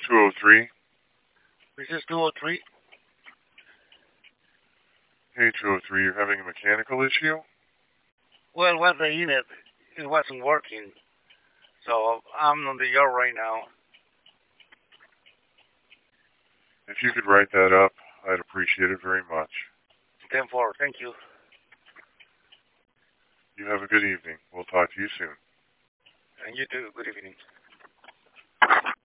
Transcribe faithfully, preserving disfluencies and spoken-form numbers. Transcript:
two oh three. This is two oh three. Hey, two oh three, you're having a mechanical issue? Well, what the unit, it wasn't working. So I'm on the yard right now. If you could write that up, I'd appreciate it very much. ten four, thank you. You have a good evening. We'll talk to you soon. And you too, good evening.